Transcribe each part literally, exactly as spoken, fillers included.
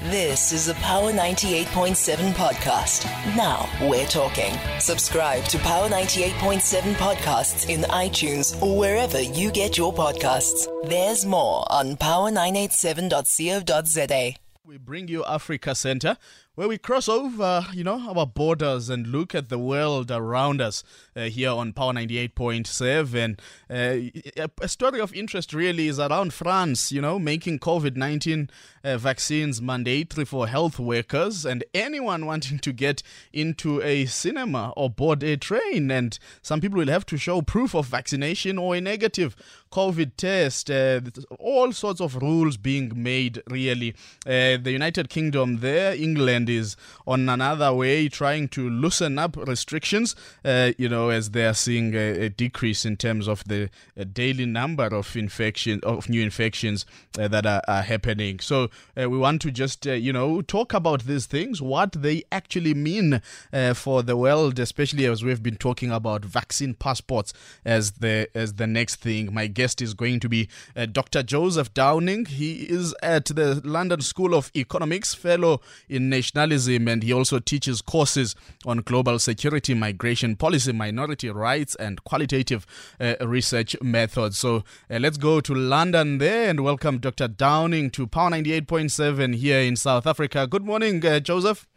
This is a Power ninety-eight point seven podcast. Now we're talking. Subscribe to Power ninety-eight point seven podcasts in iTunes or wherever you get your podcasts. There's more on power nine eight seven dot co dot za. We bring you Africa Center, where we cross over, you know, our borders and look at the world around us uh, here on Power ninety-eight point seven. Uh, a story of interest really is around France, you know, making COVID nineteen uh, vaccines mandatory for health workers and anyone wanting to get into a cinema or board a train. And some people will have to show proof of vaccination or a negative COVID test. Uh, all sorts of rules being made, really. Uh, the United Kingdom there, England, is on another way trying to loosen up restrictions, uh, you know, as they are seeing a, a decrease in terms of the uh, daily number of infection of new infections uh, that are, are happening. So uh, we want to just, uh, you know, talk about these things, what they actually mean uh, for the world, especially as we've been talking about vaccine passports as the as the next thing. My guest is going to be uh, Doctor Joseph Downing. He is at the London School of Economics, fellow in nationalism, and he also teaches courses on global security, migration policy, minority rights, and qualitative uh, research methods. So uh, let's go to London there and welcome Doctor Downing to Power ninety-eight point seven here in South Africa. Good morning, uh, Joseph.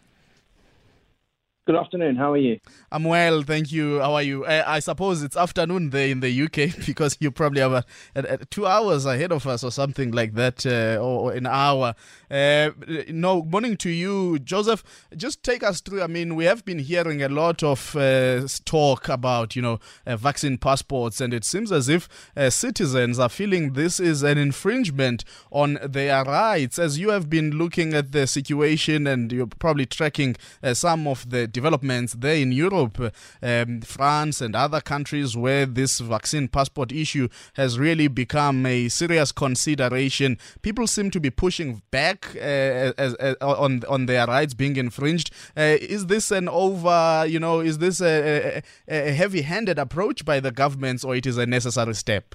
Good afternoon. How are you? I'm well, thank you. How are you? Uh, I suppose it's afternoon there in the U K because you probably have a, a, a two hours ahead of us or something like that, uh, or, or an hour. Uh, no, morning to you, Joseph. Just take us through. I mean, we have been hearing a lot of uh, talk about, you know, uh, vaccine passports, and it seems as if uh, citizens are feeling this is an infringement on their rights. As you have been looking at the situation and you're probably tracking uh, some of the developments there in Europe, um, France and other countries where this vaccine passport issue has really become a serious consideration. People seem to be pushing back uh, as, as, on on their rights being infringed. Uh, is this an over, you know, is this a, a, a heavy-handed approach by the governments, or it is a necessary step?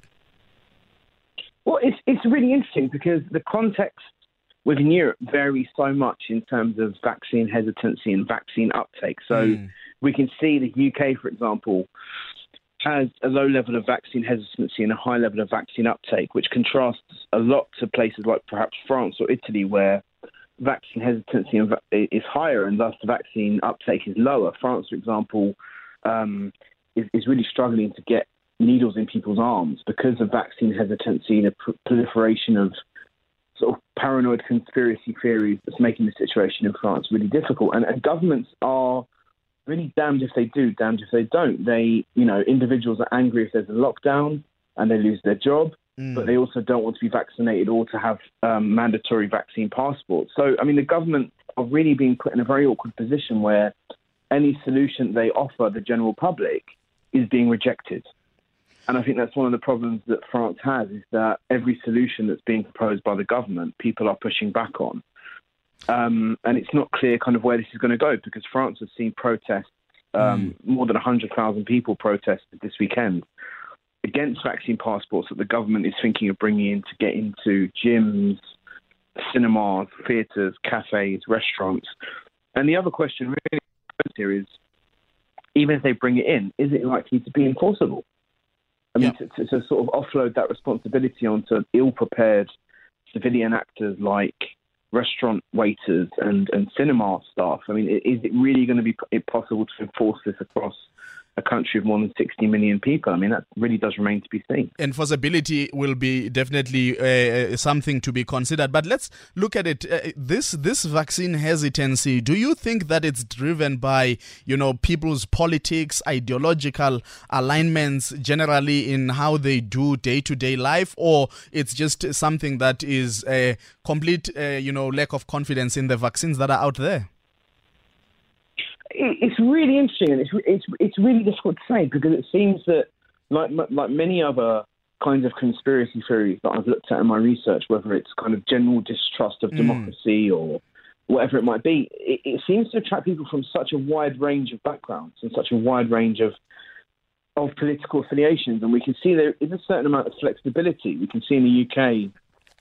Well, it's it's really interesting because the context within Europe varies so much in terms of vaccine hesitancy and vaccine uptake. So mm. we can see the U K, for example, has a low level of vaccine hesitancy and a high level of vaccine uptake, which contrasts a lot to places like perhaps France or Italy, where vaccine hesitancy is higher and thus the vaccine uptake is lower. France, for example, um, is, is really struggling to get needles in people's arms because of vaccine hesitancy and a pr- proliferation of sort of paranoid conspiracy theories that's making the situation in France really difficult. And, and governments are really damned if they do, damned if they don't. They, you know, individuals are angry if there's a lockdown and they lose their job, mm. but they also don't want to be vaccinated or to have um, mandatory vaccine passports. So, I mean, the government are really being put in a very awkward position where any solution they offer the general public is being rejected. And I think that's one of the problems that France has, is that every solution that's being proposed by the government, people are pushing back on. Um, and it's not clear kind of where this is going to go, because France has seen protests, um, mm. more than one hundred thousand people protested this weekend against vaccine passports that the government is thinking of bringing in to get into gyms, cinemas, theatres, cafes, restaurants. And the other question really here is, even if they bring it in, is it likely to be enforceable? I mean, yeah. to, to, to sort of offload that responsibility onto ill-prepared civilian actors like restaurant waiters and, and cinema staff. I mean, is it really going to be possible to enforce this across a country of more than sixty million people? I mean, that really does remain to be seen. Enforceability will be definitely uh, something to be considered. But let's look at it. Uh, this this vaccine hesitancy, do you think that it's driven by, you know, people's politics, ideological alignments generally in how they do day-to-day life, or it's just something that is a complete, uh, you know, lack of confidence in the vaccines that are out there? It's really interesting, and it's it's it's really difficult to say, because it seems that, like like many other kinds of conspiracy theories that I've looked at in my research, whether it's kind of general distrust of mm. democracy or whatever it might be, it, it seems to attract people from such a wide range of backgrounds and such a wide range of of political affiliations. And we can see there is a certain amount of flexibility. We can see in the U K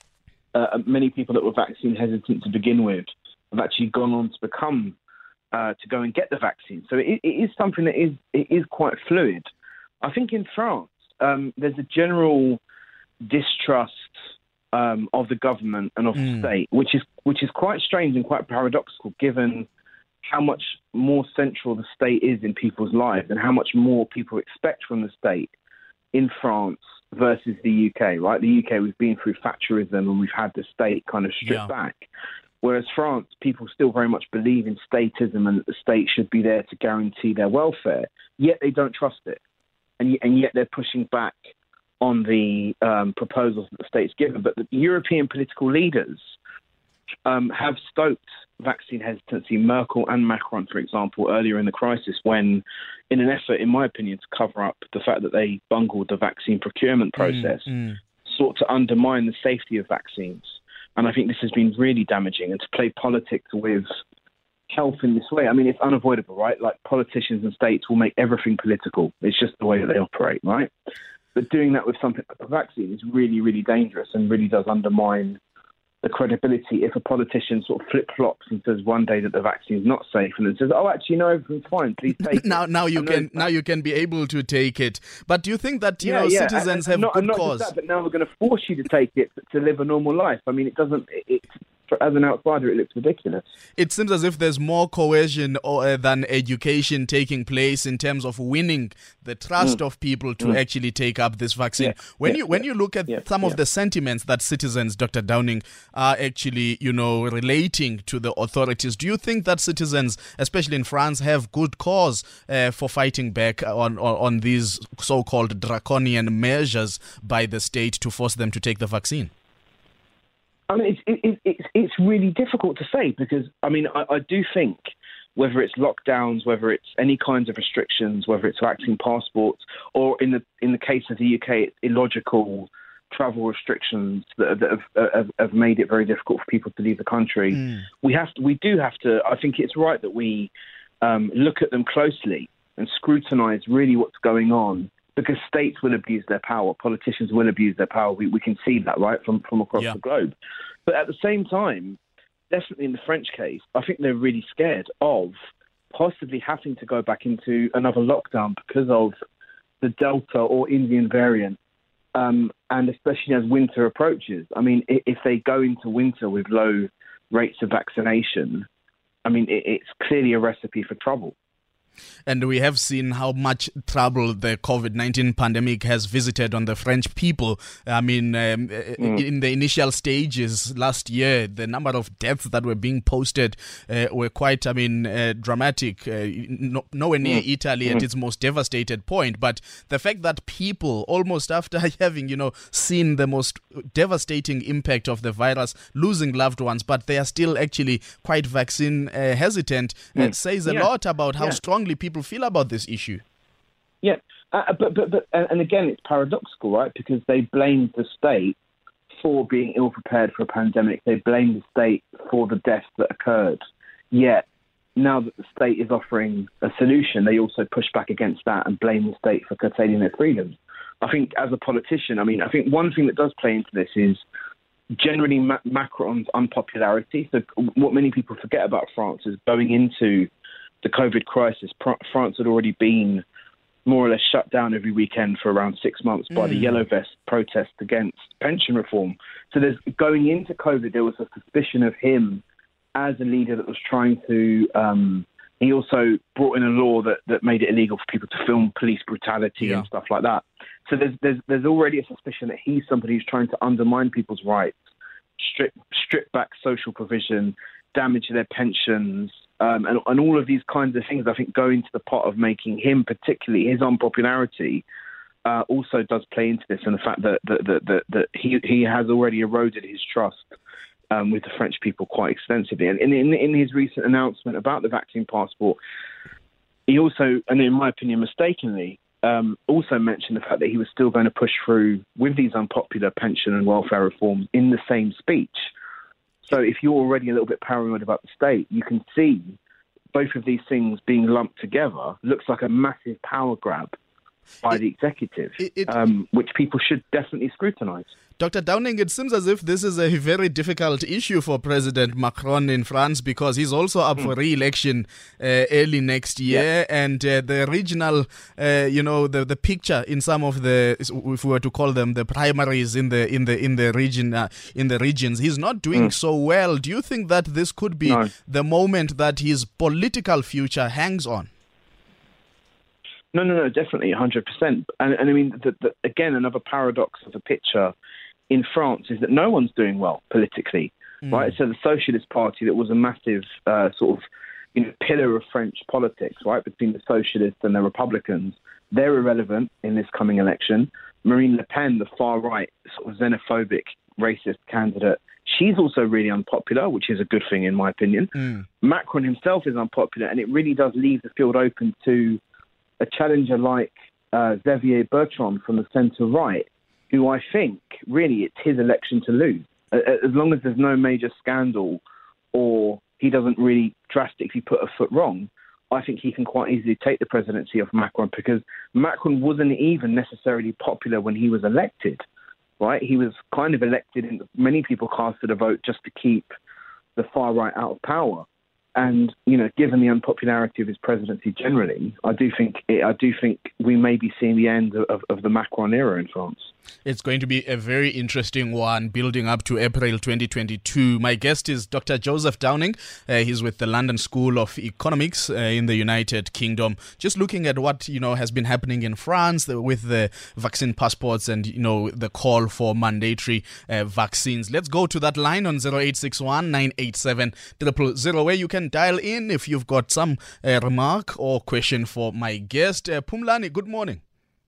uh, many people that were vaccine hesitant to begin with have actually gone on to become uh, to go and get the vaccine. So it, it is something that is it is quite fluid. I think in France um, there's a general distrust um, of the government and of mm. the state, which is which is quite strange and quite paradoxical, given how much more central the state is in people's lives and how much more people expect from the state in France versus the U K, right? The U K, we've been through Thatcherism and we've had the state kind of stripped yeah. back. Whereas France, people still very much believe in statism and that the state should be there to guarantee their welfare, yet they don't trust it. And, and yet they're pushing back on the um, proposals that the state's given. But the European political leaders um, have stoked vaccine hesitancy. Merkel and Macron, for example, earlier in the crisis, when, in an effort, in my opinion, to cover up the fact that they bungled the vaccine procurement process, mm, mm. sought to undermine the safety of vaccines. And I think this has been really damaging. And to play politics with health in this way, I mean, it's unavoidable, right? Like, politicians and states will make everything political. It's just the way that they operate, right? But doing that with something like a vaccine is really, really dangerous and really does undermine the credibility if a politician sort of flip-flops and says one day that the vaccine is not safe and then says, oh, actually, no, everything's fine, please take now, it. Now you and can then, now you can be able to take it. But do you think that, you yeah, know, yeah. citizens and, and have not, good not cause? Just that, but now we're going to force you to take it to live a normal life. I mean, it doesn't... It, it, as an outsider, it looks ridiculous. It seems as if there's more coercion or, uh, than education taking place in terms of winning the trust mm. of people to mm. actually take up this vaccine. Yeah. When yeah. you when yeah. you look at yeah. some yeah. of the sentiments that citizens, Doctor Downing, are actually, you know, relating to the authorities, do you think that citizens, especially in France, have good cause uh, for fighting back on, on on these so-called draconian measures by the state to force them to take the vaccine? I mean, it's, it, it's, it's really difficult to say because, I mean, I, I do think whether it's lockdowns, whether it's any kinds of restrictions, whether it's vaccine passports, or in the in the case of the U K, it's illogical travel restrictions that, that have, have, have made it very difficult for people to leave the country. Mm. We have to, we do have to, I think it's right that we um, look at them closely and scrutinise really what's going on. Because states will abuse their power, politicians will abuse their power. We, we can see that, right, from, from across yeah. the globe. But at the same time, definitely in the French case, I think they're really scared of possibly having to go back into another lockdown because of the Delta or Indian variant, um, and especially as winter approaches. I mean, if they go into winter with low rates of vaccination, I mean, it, it's clearly a recipe for trouble. And we have seen how much trouble the COVID nineteen pandemic has visited on the French people. I mean, um, mm. in the initial stages last year, the number of deaths that were being posted uh, were quite, I mean, uh, dramatic. Uh, no, nowhere near mm. Italy mm. at its most devastated point. But the fact that people, almost after having, you know, seen the most devastating impact of the virus, losing loved ones, but they are still actually quite vaccine uh, hesitant, mm. it says a yeah. lot about how yeah. strongly people feel about this issue. Yeah, uh, but, but, but, and again, it's paradoxical, right? Because they blamed the state for being ill-prepared for a pandemic. They blamed the state for the deaths that occurred. Yet, now that the state is offering a solution, they also push back against that and blame the state for curtailing their freedoms. I think as a politician, I mean, I think one thing that does play into this is generally Ma- Macron's unpopularity. So what many people forget about France is going into the COVID crisis, France had already been more or less shut down every weekend for around six months by mm. the Yellow Vest protest against pension reform. So there's going into COVID, there was a suspicion of him as a leader that was trying to... Um, he also brought in a law that, that made it illegal for people to film police brutality yeah. and stuff like that. So there's, there's there's already a suspicion that he's somebody who's trying to undermine people's rights, strip, strip back social provision, damage their pensions, Um, and, and all of these kinds of things, I think, go into the pot of making him, particularly his unpopularity, uh, also does play into this, and the fact that that, that, that, that he he has already eroded his trust um, with the French people quite extensively. And in, in, in his recent announcement about the vaccine passport, he also, and in my opinion mistakenly, um, also mentioned the fact that he was still going to push through with these unpopular pension and welfare reforms in the same speech. So if you're already a little bit paranoid about the state, you can see both of these things being lumped together looks like a massive power grab by it, the executive, it, it, um, which people should definitely scrutinise. Doctor Downing, it seems as if this is a very difficult issue for President Macron in France because he's also up mm. for re-election uh, early next year, yeah. and uh, the regional, uh, you know, the, the picture in some of the, if we were to call them the primaries in the in the in the region uh, in the regions, he's not doing mm. so well. Do you think that this could be no. the moment that his political future hangs on? No, no, no, definitely, one hundred percent. And, and I mean, the, the, again, another paradox of the picture in France is that no one's doing well politically, mm. right? So the Socialist Party, that was a massive uh, sort of, you know, pillar of French politics, right, between the Socialists and the Republicans, they're irrelevant in this coming election. Marine Le Pen, the far-right, sort of xenophobic, racist candidate, she's also really unpopular, which is a good thing in my opinion. Mm. Macron himself is unpopular, and it really does leave the field open to a challenger like uh, Xavier Bertrand from the centre-right, who I think, really, it's his election to lose. As long as there's no major scandal or he doesn't really drastically put a foot wrong, I think he can quite easily take the presidency of Macron, because Macron wasn't even necessarily popular when he was elected, right? He was kind of elected, and many people casted a vote just to keep the far right out of power. And, you know, given the unpopularity of his presidency generally, I do think it, I do think we may be seeing the end of, of the Macron era in France. It's going to be a very interesting one building up to April twenty twenty-two. My guest is Doctor Joseph Downing. Uh, he's with the London School of Economics uh, in the United Kingdom. Just looking at what, you know, has been happening in France with the vaccine passports and, you know, the call for mandatory uh, vaccines. Let's go to that line on zero eight six one, nine eight seven, zero zero zero, where you can dial in if you've got some uh, remark or question for my guest. Uh, Phumlani, good morning.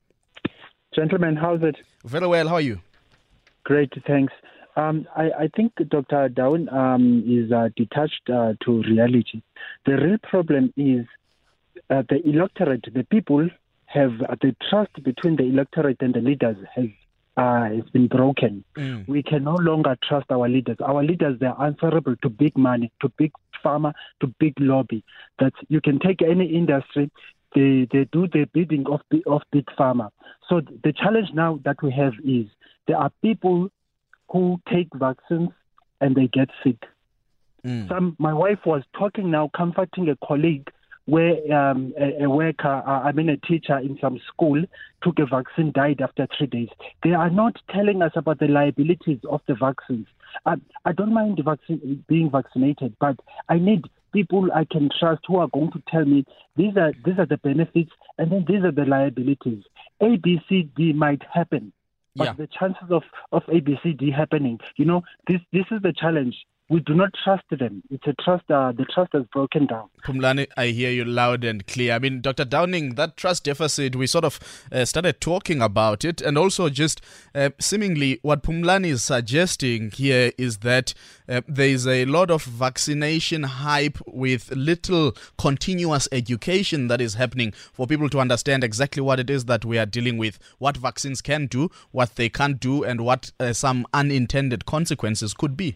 Gentlemen, how's it? Very well. How are you? Great, thanks. Um, I, I think Doctor Down um, is uh, detached uh, to reality. The real problem is uh, the electorate, the people have uh, the trust between the electorate and the leaders has uh, has been broken. Mm. We can no longer trust our leaders. Our leaders, they're answerable to big money, to big pharma, to big lobby. That you can take any industry. They they do the bidding of of big pharma. So the challenge now that we have is there are people who take vaccines and they get sick. Mm. Some my wife was talking now, comforting a colleague where um, a, a worker, uh, I mean a teacher in some school, took a vaccine, died after three days. They are not telling us about the liabilities of the vaccines. I, I don't mind the vaccine, being vaccinated, but I need people I can trust who are going to tell me these are these are the benefits and then these are the liabilities. A, B, C, D might happen, but yeah. the chances of, of A, B, C, D happening, you know, this this is the challenge. We do not trust them. It's a trust, uh, the trust has broken down. Phumlani, I hear you loud and clear. I mean, Doctor Downing, that trust deficit, we sort of uh, started talking about it, and also just uh, seemingly what Phumlani is suggesting here is that uh, there is a lot of vaccination hype with little continuous education that is happening for people to understand exactly what it is that we are dealing with, what vaccines can do, what they can't do, and what uh, some unintended consequences could be.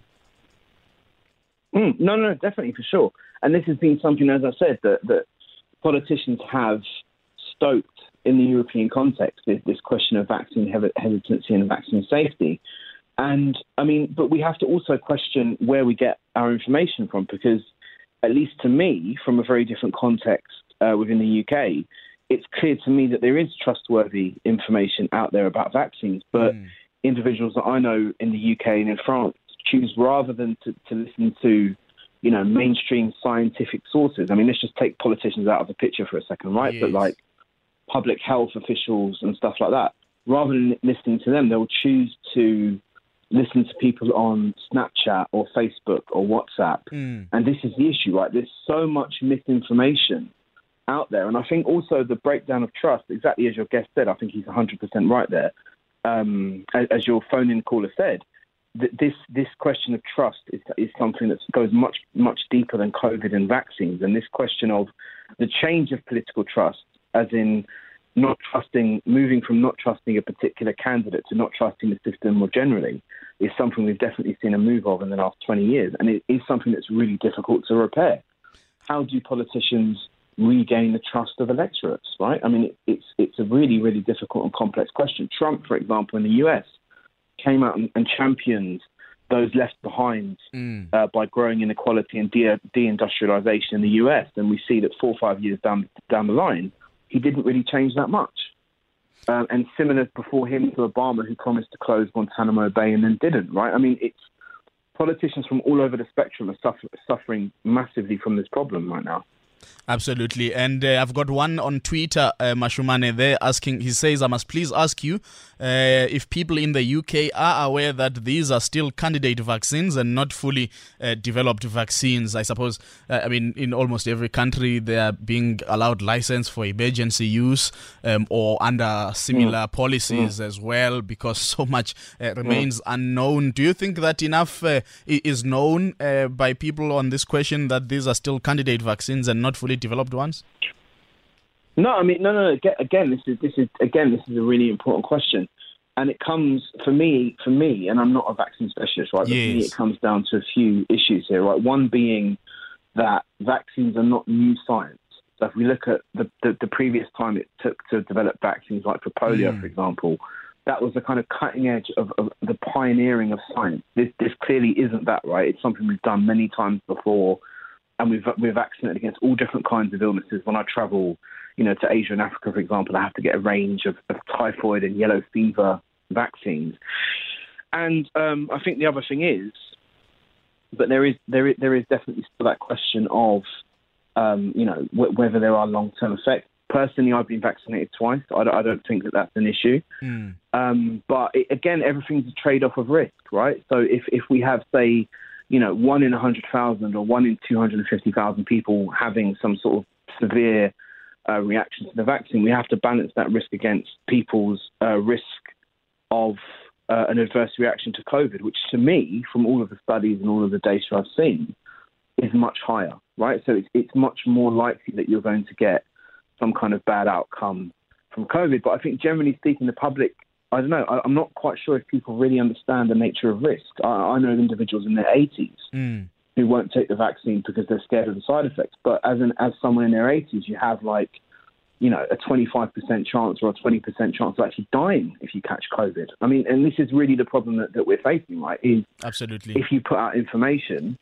Mm, no, no, definitely, for sure. And this has been something, as I said, that, that politicians have stoked in the European context, this, this question of vaccine hesitancy and vaccine safety. And, I mean, but we have to also question where we get our information from, because, at least to me, from a very different context uh, within the U K, it's clear to me that there is trustworthy information out there about vaccines. But mm. individuals that I know in the U K and in France choose, rather than to, to listen to, you know, mainstream scientific sources. I mean, let's just take politicians out of the picture for a second, right? Yes. But like public health officials and stuff like that, rather than listening to them, they'll choose to listen to people on Snapchat or Facebook or WhatsApp. Mm. And this is the issue, right? There's so much misinformation out there. And I think also the breakdown of trust, exactly as your guest said, I think he's one hundred percent right there, um, as, as your phone-in caller said. This this question of trust is, is something that goes much, much deeper than COVID and vaccines. And this question of the change of political trust, as in not trusting, moving from not trusting a particular candidate to not trusting the system more generally, is something we've definitely seen a move of in the last twenty years. And it is something that's really difficult to repair. How do politicians regain the trust of electorates, right? I mean, it, it's it's a really, really difficult and complex question. Trump, for example, in the U S, came out and, and championed those left behind mm. uh, by growing inequality and de- deindustrialization in the U S. And we see that four or five years down down the line, he didn't really change that much. Um, and similar before him to Obama, who promised to close Guantanamo Bay and then didn't, right? I mean, it's politicians from all over the spectrum are suffer- suffering massively from this problem right now. Absolutely. And uh, I've got one on Twitter, uh, Mashumane, there asking, he says, I must please ask you uh, if people in the U K are aware that these are still candidate vaccines and not fully uh, developed vaccines. I suppose, uh, I mean, in almost every country, they are being allowed license for emergency use um, or under similar mm. policies mm. as well, because so much uh, remains mm. unknown. Do you think that enough uh, is known uh, by people on this question that these are still candidate vaccines and not fully developed ones? No, I mean, no, no. Again, again, this is this is again, this is a really important question, and it comes for me, for me, and I'm not a vaccine specialist, right? But yes. for me, it comes down to a few issues here, right? One being that vaccines are not new science. So if we look at the the, the previous time it took to develop vaccines, like for polio, mm. for example, that was the kind of cutting edge of, of the pioneering of science. This this clearly isn't that, right? It's something we've done many times before. And we've, we're vaccinated against all different kinds of illnesses. When I travel, you know, to Asia and Africa, for example, I have to get a range of, of typhoid and yellow fever vaccines. And um, I think the other thing is, but there is there is, there is definitely still that question of, um, you know, w- whether there are long-term effects. Personally, I've been vaccinated twice. I don't, I don't think that that's an issue. Mm. Um, but it, again, everything's a trade-off of risk, right? So if, if we have, say, you know, one in one hundred thousand or one in two hundred fifty thousand people having some sort of severe uh, reaction to the vaccine, we have to balance that risk against people's uh, risk of uh, an adverse reaction to COVID, which to me, from all of the studies and all of the data I've seen, is much higher, right? So it's, it's much more likely that you're going to get some kind of bad outcome from COVID. But I think generally speaking, the public, I don't know, I, I'm not quite sure if people really understand the nature of risk. I, I know individuals in their eighties mm. who won't take the vaccine because they're scared of the side effects. But as an as someone in their eighties, you have like, you know, a twenty-five percent chance or a twenty percent chance of actually dying if you catch COVID. I mean, and this is really the problem that, that we're facing, right? Is absolutely, if you put out information,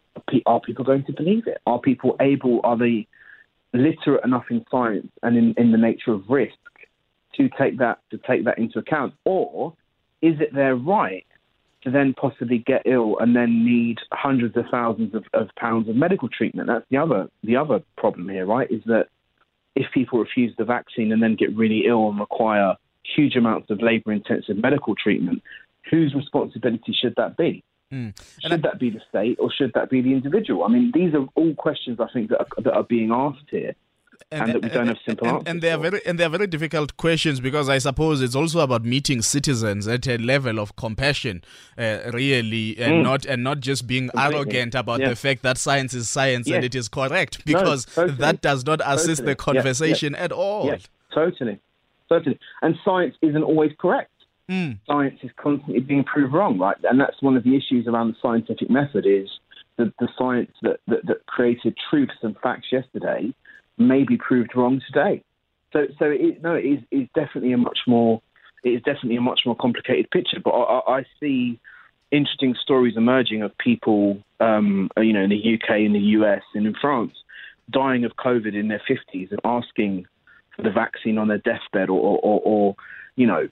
are people going to believe it? Are people able, are they literate enough in science and in, in the nature of risk to take that to take that into account? Or is it their right to then possibly get ill and then need hundreds of thousands of, of pounds of medical treatment? That's the other the other problem here, right? Is that if people refuse the vaccine and then get really ill and require huge amounts of labour-intensive medical treatment, whose responsibility should that be? Mm. Should I- that be the state or should that be the individual? I mean, these are all questions I think that are, that are being asked here. And, and that we don't have simple and, answers. And they are very and they are very difficult questions, because I suppose it's also about meeting citizens at a level of compassion, uh, really, and mm. not and not just being Completely. arrogant about yeah. the fact that science is science yes. and it is correct, because no, totally. that does not assist totally. the conversation yeah. Yeah. at all. Yes, totally, totally. And science isn't always correct. Mm. Science is constantly being proved wrong, right? And that's one of the issues around the scientific method, is the, the science that, that, that created truths and facts yesterday may be proved wrong today. So, so it, no, it is, is definitely a much more, it is definitely a much more complicated picture. But I, I see interesting stories emerging of people, um, you know, in the U K, in the U S, and in France, dying of COVID in their fifties and asking for the vaccine on their deathbed, or, or, or, or you know,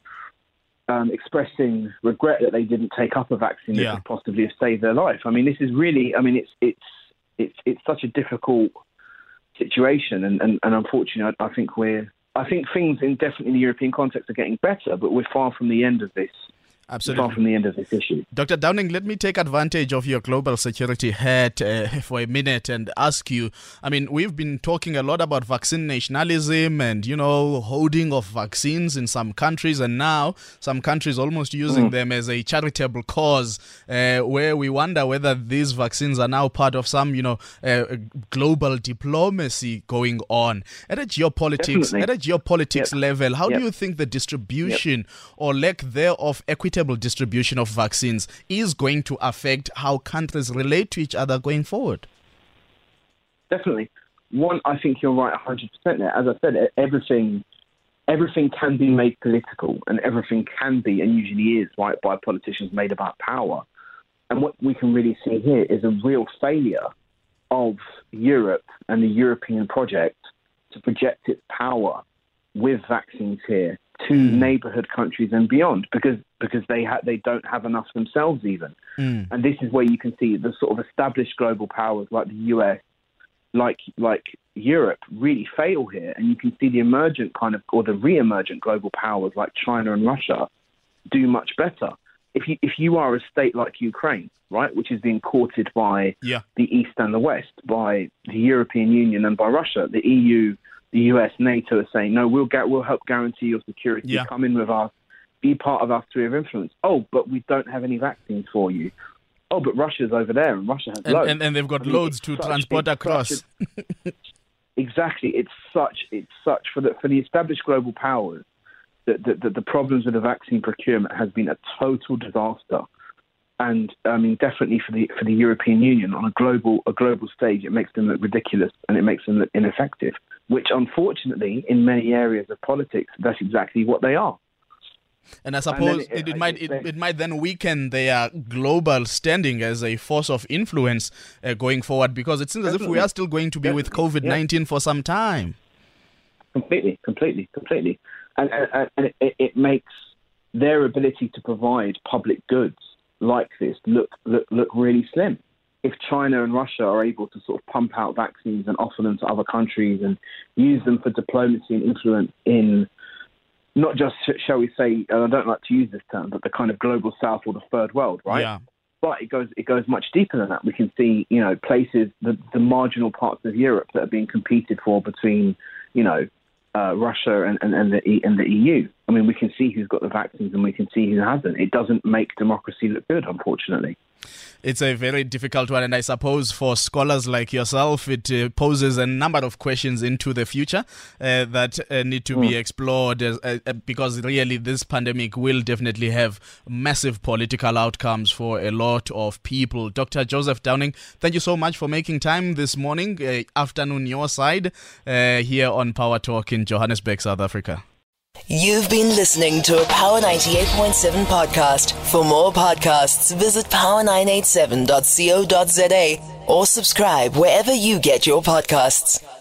um, expressing regret that they didn't take up a vaccine yeah. that could possibly have saved their life. I mean, this is really, I mean, it's it's it's it's such a difficult situation, and, and, and unfortunately, I, I think we're, I think things in definitely in the European context are getting better, but we're far from the end of this. Absolutely. Far from the end of this issue. Doctor Downing, let me take advantage of your global security hat uh, for a minute and ask you, I mean, we've been talking a lot about vaccine nationalism and, you know, hoarding of vaccines in some countries, and now some countries almost using mm. them as a charitable cause, uh, where we wonder whether these vaccines are now part of some, you know, uh, global diplomacy going on. At a geopolitics, Definitely. at a geopolitics yep. level, how yep. do you think the distribution yep. or lack thereof equity distribution of vaccines is going to affect how countries relate to each other going forward? Definitely. one, I think you're right one hundred percent there. As I said, everything everything can be made political, and everything can be, and usually is, right, by politicians, made about power. And what we can really see here is a real failure of Europe and the European project to project its power with vaccines here to mm. neighbourhood countries and beyond, because because they ha- they don't have enough themselves even. Mm. And this is where you can see the sort of established global powers like the U S, like like Europe, really fail here. And you can see the emergent kind of, or the re-emergent global powers like China and Russia do much better. If you if you are a state like Ukraine, right, which is being courted by yeah. the East and the West, by the European Union and by Russia, the E U, the U S, NATO are saying, no, we'll get, we'll help guarantee your security. Yeah. Come in with us, be part of our sphere of influence. Oh, but we don't have any vaccines for you. Oh, but Russia's over there, and Russia has and, loads. And, and they've got I mean, loads to such, transport across. A, exactly, it's such it's such for the for the established global powers. That the, the, the problems with the vaccine procurement has been a total disaster, and I mean definitely for the for the European Union on a global a global stage, it makes them look ridiculous and it makes them look ineffective. Which unfortunately, in many areas of politics, that's exactly what they are. And I suppose and it, it I might it, it might then weaken their global standing as a force of influence uh, going forward, because it seems as if we are still going to be with COVID nineteen yeah. for some time. Completely, completely, completely. And, and, and it, it makes their ability to provide public goods like this look, look look really slim. If China and Russia are able to sort of pump out vaccines and offer them to other countries and use them for diplomacy and influence in not just, shall we say, and I don't like to use this term, but the kind of global south or the third world, right? Yeah. But it goes it goes much deeper than that. We can see, you know, places, the, the marginal parts of Europe that are being competed for between, you know, Uh, Russia and, and, and, the e, and the E U. I mean, we can see who's got the vaccines and we can see who hasn't. It doesn't make democracy look good, unfortunately. It's a very difficult one, and I suppose for scholars like yourself, it uh, poses a number of questions into the future uh, that uh, need to mm. be explored, as, uh, because really this pandemic will definitely have massive political outcomes for a lot of people. Doctor Joseph Downing, thank you so much for making time this morning, uh, afternoon your side, uh, here on Power Talk in Johannesburg, South Africa. You've been listening to a Power ninety-eight point seven podcast. For more podcasts, visit power nine eight seven dot co dot za or subscribe wherever you get your podcasts.